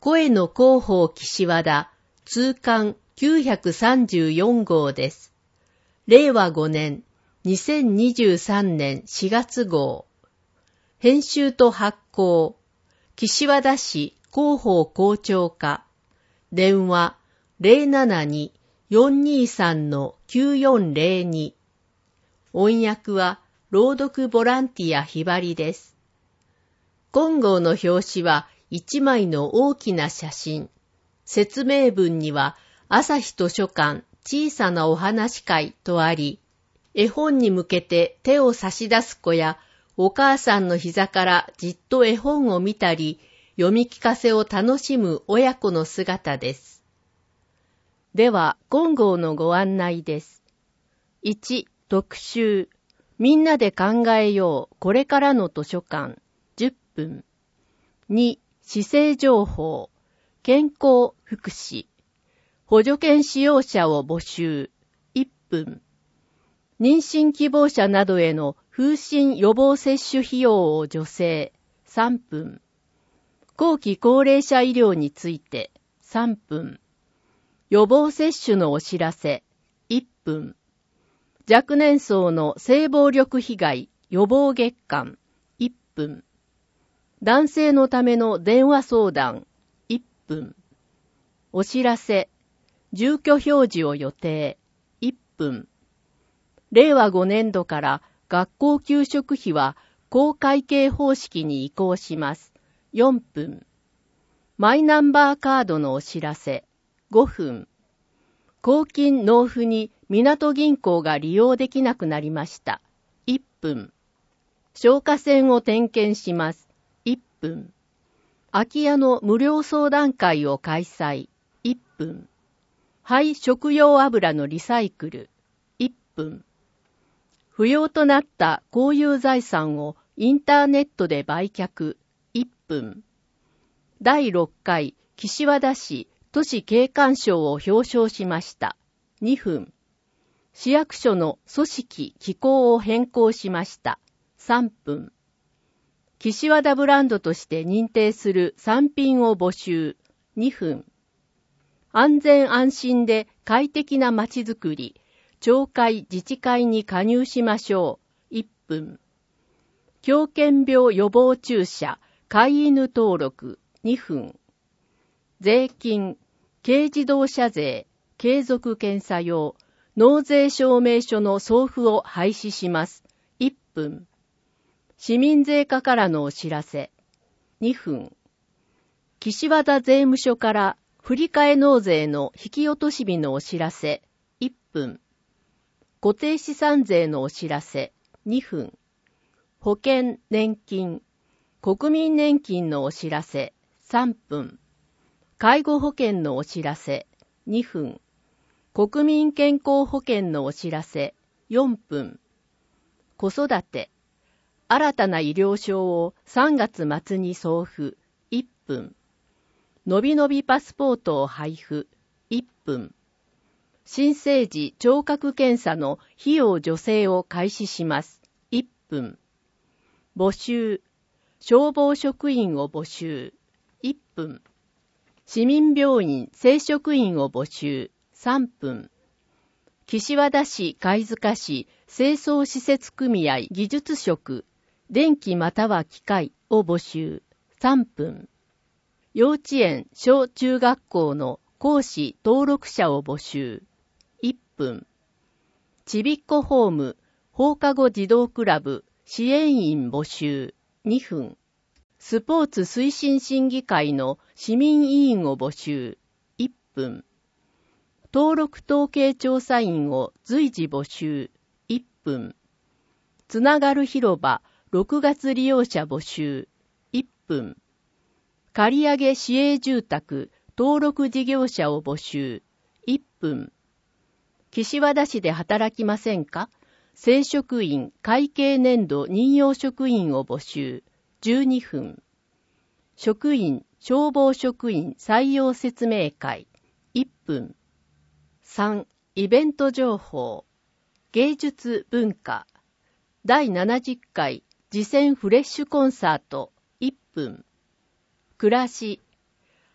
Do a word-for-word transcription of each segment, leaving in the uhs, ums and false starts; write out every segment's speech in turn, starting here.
声の広報岸和田通巻きゅうひゃくさんじゅうよん号です。れいわごねんにせんにじゅうさんねんしがつ号。編集と発行。岸和田市広報校長課。電話 ゼロななに よんにさん きゅうよんゼロに。音訳は朗読ボランティアひばりです。今号の表紙は一枚の大きな写真。説明文には朝日図書館小さなお話会とあり、絵本に向けて手を差し出す子やお母さんの膝からじっと絵本を見たり、読み聞かせを楽しむ親子の姿です。では、今号のご案内です。いち、特集。みんなで考えよう、これからの図書館。じゅっぷん。に、市政情報。健康福祉。補助犬使用者を募集。いっぷん。妊娠希望者などへの風疹予防接種費用を助成。さんぷん。後期高齢者医療について。さんぷん。予防接種のお知らせ。いっぷん。若年層の性暴力被害予防月間。いっぷん。男性のための電話相談。いっぷん。お知らせ。住居表示を予定。いっぷん。れいわごねん度から学校給食費は公会計方式に移行します。よんぷん。マイナンバーカードのお知らせ。ごふん。公金納付に港銀行が利用できなくなりました。いっぷん。消火栓を点検します。いっぷん。空き家の無料相談会を開催。いっぷん。廃食用油のリサイクル。いっぷん。不要となった公有財産をインターネットで売却。いっぷん。だいろっかい岸和田市都市景観賞を表彰しました。にふん。市役所の組織機構を変更しました。さんぷん。岸和田ブランドとして認定する産品を募集。にふん。安全安心で快適なまちづくり。町会自治会に加入しましょう。いっぷん。狂犬病予防注射、飼い犬登録。にふん。税金、軽自動車税、継続検査用、納税証明書の送付を廃止します。いっぷん。市民税課からのお知らせ。にふん。岸和田税務署から振替納税の引き落とし日のお知らせ。いっぷん。固定資産税のお知らせ。にふん。保険、年金、国民年金のお知らせ。さんぷん。介護保険のお知らせ。にふん。国民健康保険のお知らせ。よんぷん。子育て。新たな医療証をさんがつ末に送付。いっぷん。のびのびパスポートを配布。いっぷん。新生児聴覚検査の費用助成を開始します。いっぷん。募集。消防職員を募集。いっぷん。市民病院正職員を募集。さんぷん。岸和田市貝塚市清掃施設組合技術職電気または機械を募集。さんぷん。幼稚園小中学校の講師登録者を募集。いっぷん。ちびっこホーム放課後児童クラブ支援員募集。にふん。スポーツ推進審議会の市民委員を募集。いっぷん。登録統計調査員を随時募集。いっぷん。つながる広場ろくがつ利用者募集。いっぷん。借上市営住宅登録事業者を募集。いっぷん。岸和田市で働きませんか？正職員会計年度任用職員を募集。じゅうにふん。職員消防職員採用説明会。いっぷん。さん. イベント情報。芸術文化。だいななじゅっかい次戦フレッシュコンサート。いっぷん。暮らし。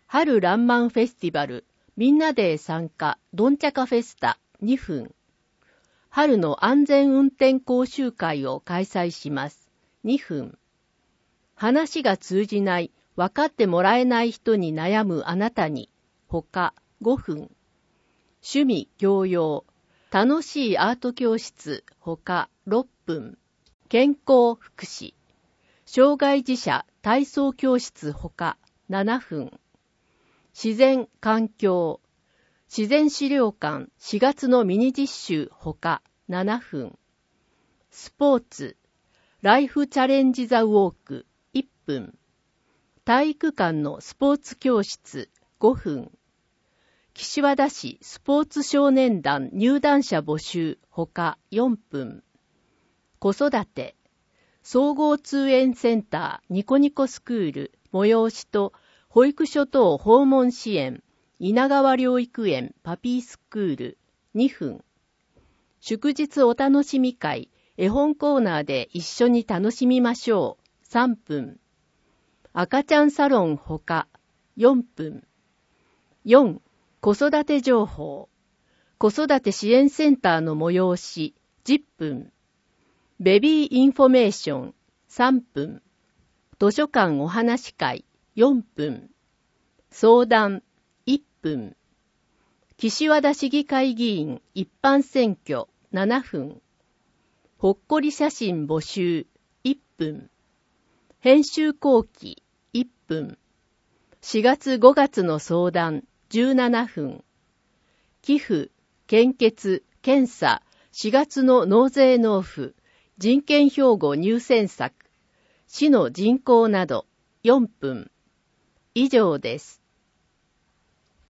春らんまんフェスティバル、みんなで参加、どんちゃかフェスタ、にふん。春の安全運転講習会を開催します。にふん。話が通じない、分かってもらえない人に悩むあなたに、他ごふん。趣味教養、楽しいアート教室、他ろっぷん。健康福祉、障害児者体操教室他ななふん。自然環境、自然資料館しがつのミニ実習他ななふん。スポーツ、ライフチャレンジザウォークいっぷん。体育館のスポーツ教室ごふん。岸和田市スポーツ少年団入団者募集他よんぷん。子育て、総合通園センターニコニコスクール催しと保育所等訪問支援稲川療育園パピースクールにふん。祝日お楽しみ会絵本コーナーで一緒に楽しみましょうさんぷん。赤ちゃんサロンほかよんぷん。よん. 子育て情報、子育て支援センターの催しじゅっぷん。ベビーインフォメーションさんぷん。図書館お話会よんぷん。相談いっぷん。岸和田市議会議員一般選挙ななふん。ほっこり写真募集いっぷん。編集後期いっぷん。しがつごがつの相談じゅうななふん。寄付、献血、検査、しがつの納税納付、人権標語入選作、市の人口などよんぷん。以上です。